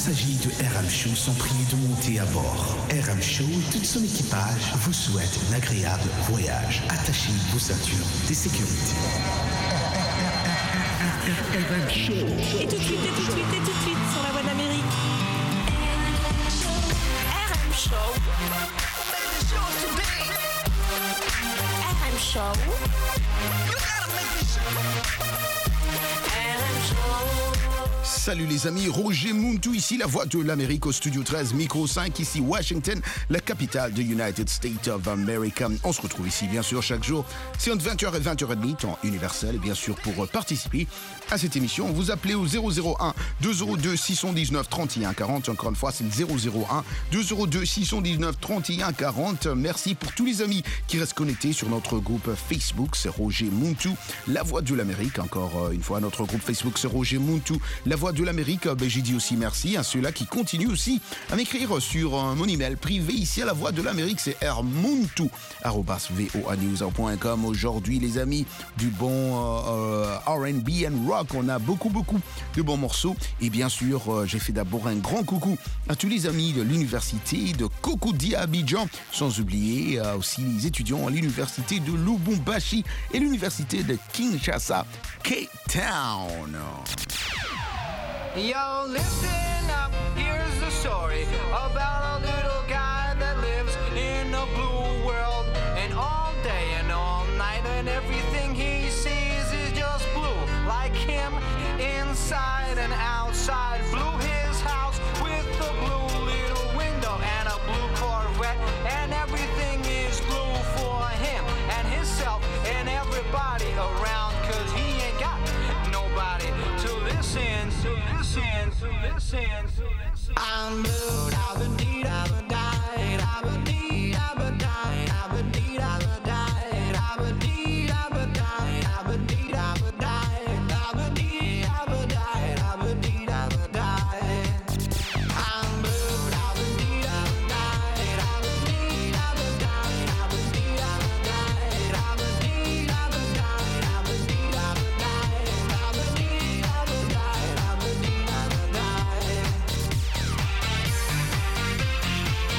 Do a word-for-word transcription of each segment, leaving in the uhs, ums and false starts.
passagers de R M Show sont priés de monter à bord. R M Show et tout son équipage vous souhaitent un agréable voyage. Attachez vos ceintures de sécurité. R M Show. Et tout de suite, et tout de suite, et tout de suite sur la voie d'Amérique. R M Show. R M Show. Salut les amis, Roger Muntu ici, la voix de l'Amérique au studio treize, micro cinq, ici Washington, la capitale de United States of America. On se retrouve ici bien sûr chaque jour, c'est entre vingt heures et vingt heures trente, temps universel, et bien sûr pour participer à cette émission, vous appelez au zéro zéro un deux zéro deux six un neuf trente et un quarante, encore une fois c'est le zéro zéro un deux zéro deux six un neuf trente et un quarante. Merci pour tous les amis qui restent connectés sur notre groupe Facebook, c'est Roger Muntu, la voix de l'Amérique, encore une fois notre groupe Facebook c'est Roger Muntu, la voix de l'Amérique. Ben, j'ai dit aussi merci à ceux-là qui continuent aussi à m'écrire sur euh, mon email privé ici à la voix de l'Amérique, c'est rmuntu arobase voanews point com. Aujourd'hui les amis, du bon euh, R and B and rock, on a beaucoup beaucoup de bons morceaux et bien sûr euh, j'ai fait d'abord un grand coucou à tous les amis de l'université de Cocody à Abidjan, sans oublier euh, aussi les étudiants à l'université de Lubumbashi et l'université de Kinshasa, Cape Town. Yo, listen up, here's the story about a little guy that lives in a blue world. And all day and all night and everything he sees is just blue. Like him, inside and outside. Blue his house with a blue little window and a blue Corvette. And everything is blue for him and himself and everybody around. Cause he ain't got nobody to listen to. Listen, to listen, to listen. I'm blue, I've been deed, I've been died, I've been deed, I've been died, I've been deed, I've been died, I've been deed, I've been died, I've been deed, I've been died, I've been deed, I've been died, I've been deed, I've been died. I'm blue, I've been deed, I've been died, I've been deed, I've been died, I've been deed, I've been died, I've been deed, I've been died, I've been deed, I've been died, I've been deed, I've been died, I've been deed.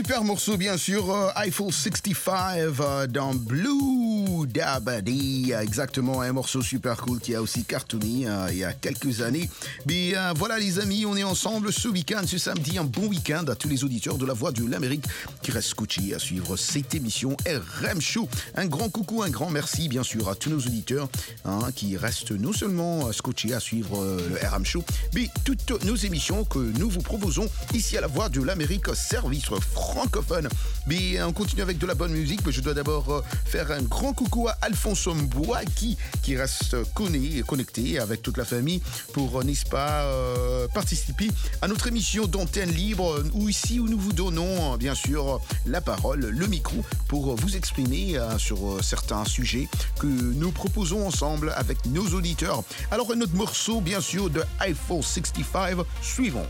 Super morceau, bien sûr, euh, Eiffel soixante-cinq euh, dans Blue Dabadi, exactement, un morceau super cool qui a aussi cartonné euh, il y a quelques années. Mais euh, voilà les amis, on est ensemble ce week-end, ce samedi, un bon week-end à tous les auditeurs de la Voix de l'Amérique qui restent scotchés à suivre cette émission R M Show. Un grand coucou, un grand merci bien sûr à tous nos auditeurs hein, qui restent non seulement scotchés à suivre euh, le R M Show, mais toutes nos émissions que nous vous proposons ici à la Voix de l'Amérique, service francophone. Mais on continue avec de la bonne musique, mais je dois d'abord faire un grand coucou à Alphonse Mboua qui, qui reste conné, connecté avec toute la famille pour, n'est-ce pas, euh, participer à notre émission d'antenne libre où ici où nous vous donnons bien sûr la parole, le micro pour vous exprimer euh, sur certains sujets que nous proposons ensemble avec nos auditeurs. Alors un autre morceau bien sûr de Eiffel soixante-cinq, suivons.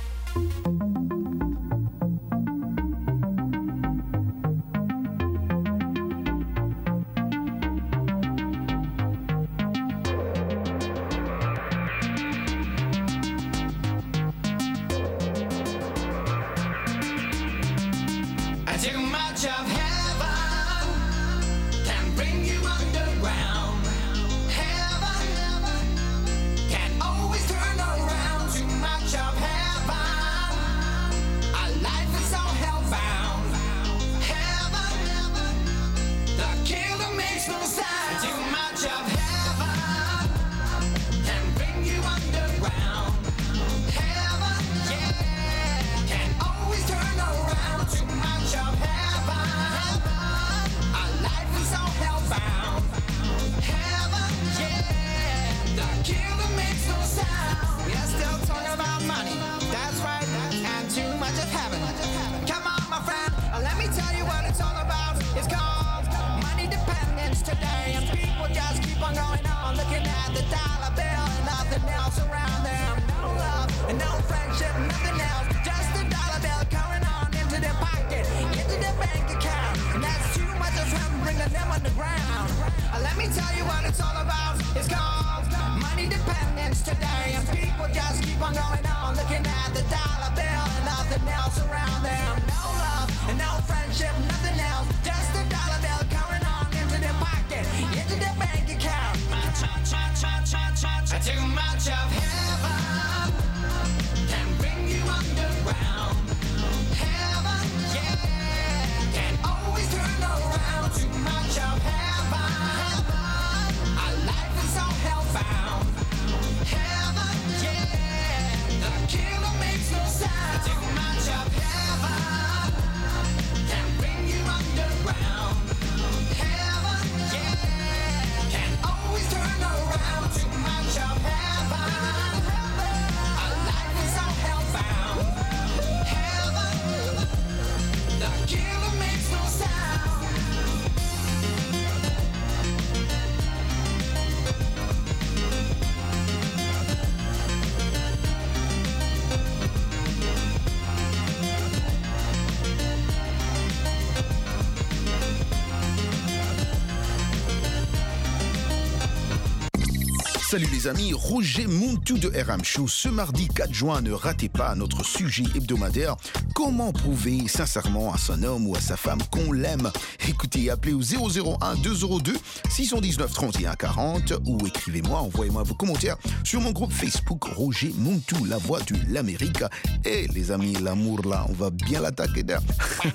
Salut les amis, Roger Muntu de R M Show. Ce mardi quatre juin, ne ratez pas notre sujet hebdomadaire. Comment prouver sincèrement à son homme ou à sa femme qu'on l'aime? Écoutez, appelez au zéro zéro un deux zéro deux six un neuf trente et un quarante ou écrivez-moi, envoyez-moi vos commentaires sur mon groupe Facebook Roger Muntu, la voix de l'Amérique. Et les amis, l'amour là, on va bien l'attaquer là. Let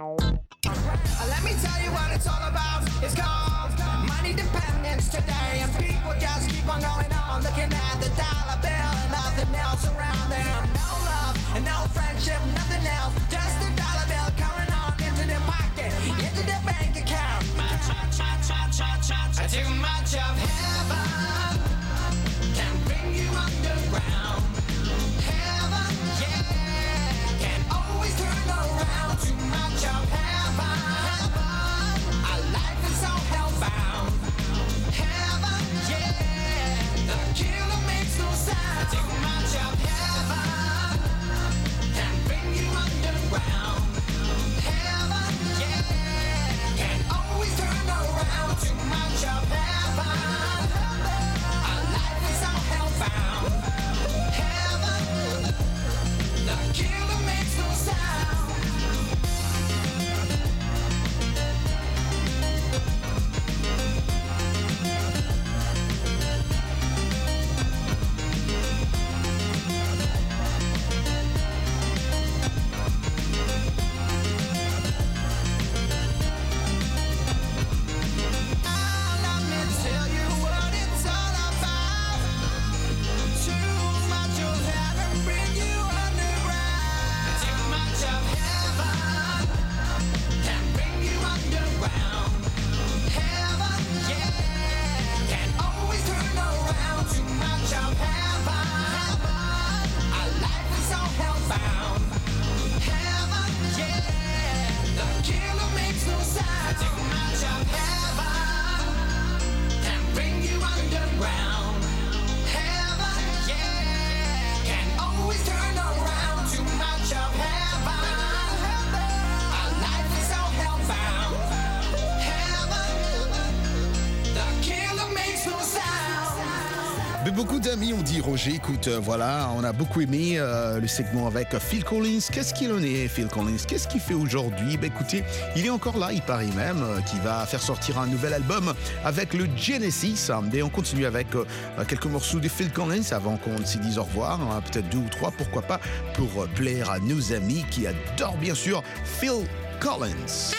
me tell you what it's all about. It's called money dependence today, and people just keep on going on, looking at the dollar bill and nothing else around them. No love and no friendship, nothing else. Just the dollar bill coming on into their pocket, into their bank account. Too much of heaven can bring you underground. Heaven, yeah, can always turn around. Too much of heaven, our life is so hellbound. Heaven, yeah, the killer Beaucoup d'amis ont dit, Roger, écoute, euh, voilà, on a beaucoup aimé euh, le segment avec Phil Collins. Qu'est-ce qu'il en est, Phil Collins? Qu'est-ce qu'il fait aujourd'hui? Ben écoutez, il est encore là, il paraît même, euh, qu'il va faire sortir un nouvel album avec le Genesis. Et on continue avec euh, quelques morceaux de Phil Collins avant qu'on se dise au revoir, hein, peut-être deux ou trois, pourquoi pas, pour euh, plaire à nos amis qui adorent bien sûr Phil Collins.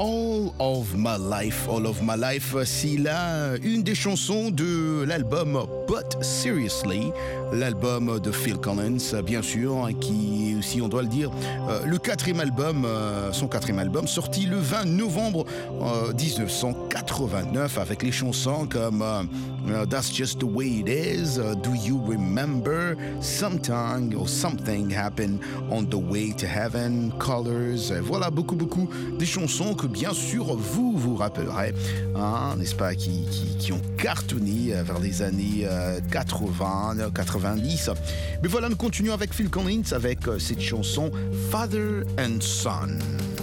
All of My Life, All of My Life, c'est là une des chansons de l'album But Seriously, l'album de Phil Collins, bien sûr, qui, si on doit le dire, euh, le quatrième album, euh, son quatrième album, sorti le vingt novembre euh, dix-neuf cent quatre-vingt-neuf, avec les chansons comme euh, uh, That's Just the Way It Is, uh, Do You Remember, Sometime or Something Happened on the Way to Heaven, Colors. Voilà beaucoup, beaucoup de chansons que bien sûr vous vous rappellerez, hein, n'est-ce pas, qui, qui, qui ont cartonné vers les années euh, quatre-vingts, quatre-vingt-dix. Mais voilà, nous continuons avec Phil Collins avec euh, cette chanson Father and Son.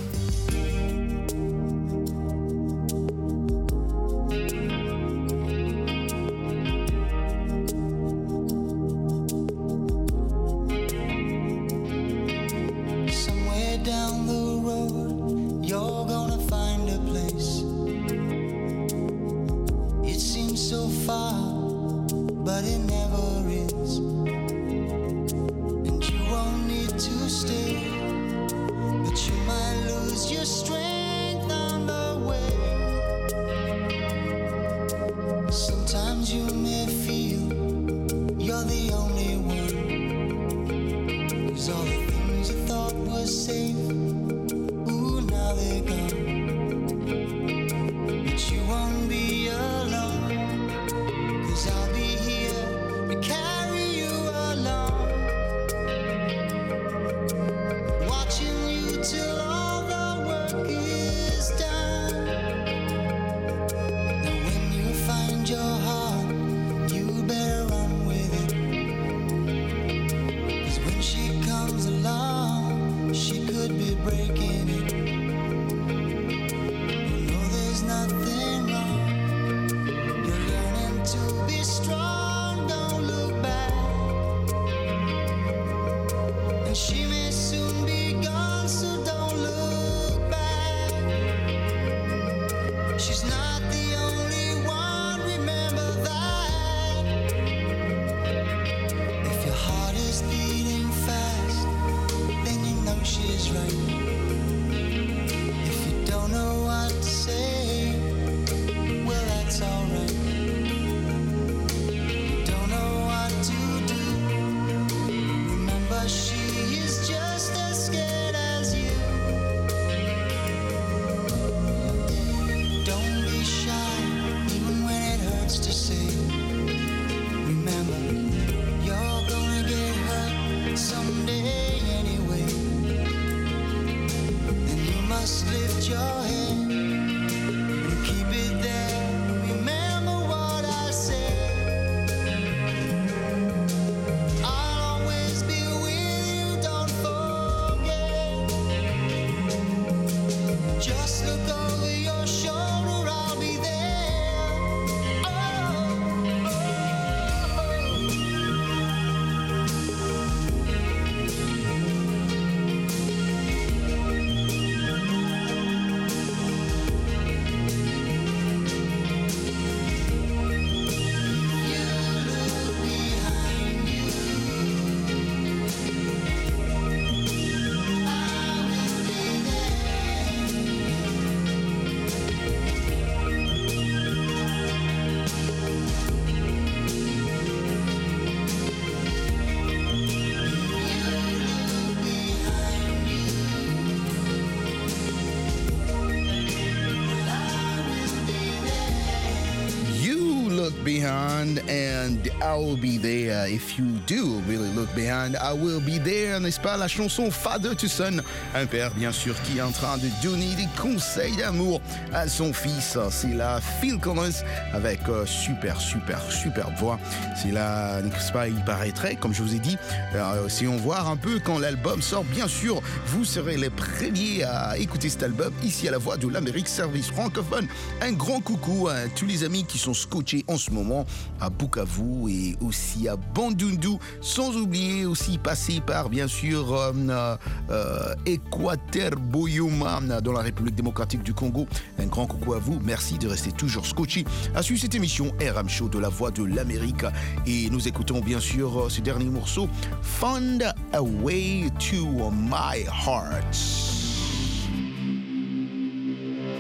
Behind and I will be there. If you do really look behind, I will be there, n'est-ce pas? La chanson Father to Son, un père bien sûr qui est en train de donner des conseils d'amour à son fils. C'est là Phil Collins avec euh, super super super voix. C'est là, n'est-ce pas, il paraîtrait, comme je vous ai dit, euh, si on voit un peu quand l'album sort, bien sûr vous serez les premiers à écouter cet album ici à la Voix de l'Amérique, service francophone. Un grand coucou à tous les amis qui sont scotchés en ce moment à Bukavu et aussi à Bandundu, sans oublier aussi passer par bien sûr euh, euh, Équateur-Boyoma dans la République démocratique du Congo. Un grand coucou à vous, merci de rester toujours scotché à suivre cette émission R M Show de la Voix de l'Amérique, et nous écoutons bien sûr ce dernier morceau, Find a Way to My Heart.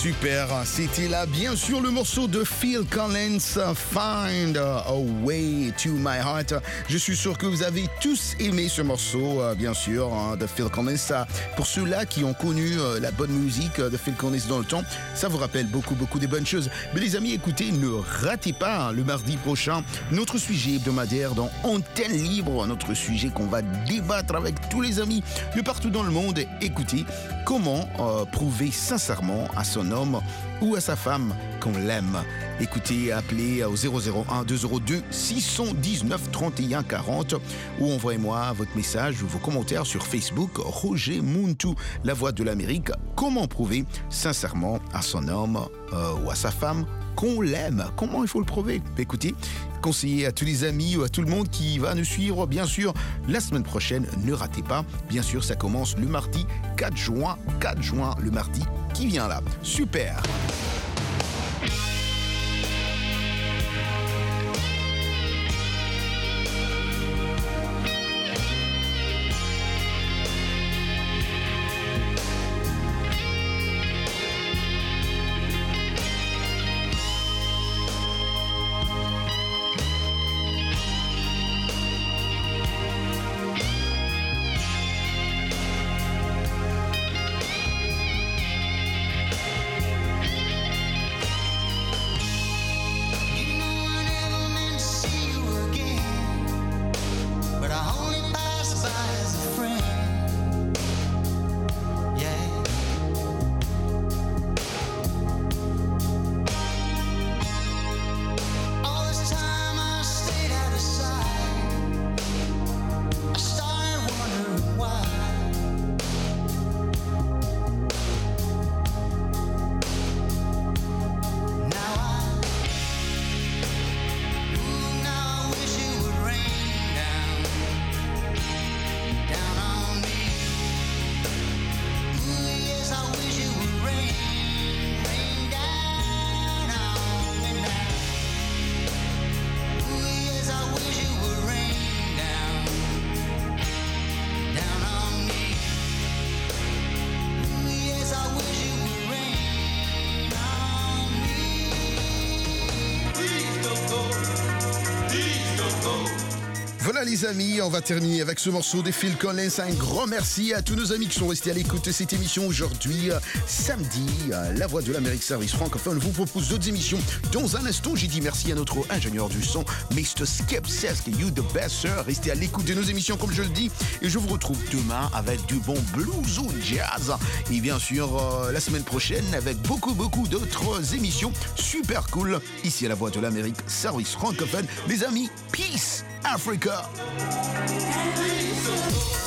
Super, c'était là bien sûr le morceau de Phil Collins, Find a Way to My Heart. Je suis sûr que vous avez tous aimé ce morceau, bien sûr, de Phil Collins. Pour ceux-là qui ont connu la bonne musique de Phil Collins dans le temps, ça vous rappelle beaucoup, beaucoup des bonnes choses. Mais les amis, écoutez, ne ratez pas le mardi prochain notre sujet hebdomadaire dans Antenne Libre, notre sujet qu'on va débattre avec tous les amis de partout dans le monde. Écoutez, comment euh, prouver sincèrement à son homme ou à sa femme qu'on l'aime. Écoutez, appelez au zéro zéro un deux zéro deux six un neuf trente et un quarante ou envoyez-moi votre message ou vos commentaires sur Facebook. Roger Muntu, la voix de l'Amérique. Comment prouver sincèrement à son homme euh, ou à sa femme qu'on l'aime? Comment il faut le prouver? Écoutez, conseillez à tous les amis ou à tout le monde qui va nous suivre, bien sûr, la semaine prochaine. Ne ratez pas, bien sûr, ça commence le mardi quatre juin, quatre juin, le mardi qui vient là. Super! Voilà les amis, on va terminer avec ce morceau de Phil Collins. Un grand merci à tous nos amis qui sont restés à l'écoute de cette émission aujourd'hui. Samedi, La Voix de l'Amérique Service francophone vous propose d'autres émissions. Dans un instant, j'ai dit merci à notre ingénieur du son, mister Skip Sesk, you the best sir. Restez à l'écoute de nos émissions comme je le dis. Et je vous retrouve demain avec du bon blues ou jazz. Et bien sûr, euh, la semaine prochaine avec beaucoup, beaucoup d'autres émissions super cool. Ici à La Voix de l'Amérique Service francophone. Les amis, peace Africa. And